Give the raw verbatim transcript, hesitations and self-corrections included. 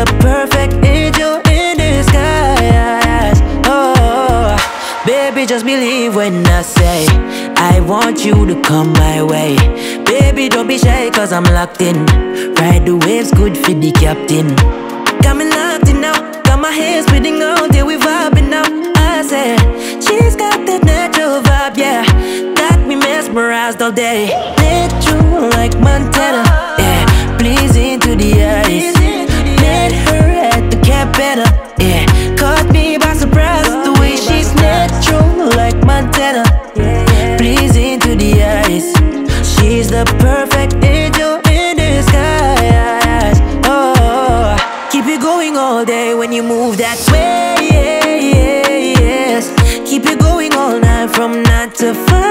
the perfect angel in disguise. Oh, baby, just believe when I say I want you to come my way. Baby, don't be shy, cause I'm locked in. Ride the waves, good for the captain. Got me locked in now, got my hair spinning all day, we vibing now. I said, she's got that natural vibe, yeah. Got me mesmerized all day. Natural like Montana, yeah. Pleasing to the eyes. Met her at the Cabana, yeah. Caught me by surprise, the way she's natural like Montana, pleasing to the eyes. She's the perfect angel in disguise. Oh, keep it going all day when you move that way, yes. Keep it going all night from nine to five.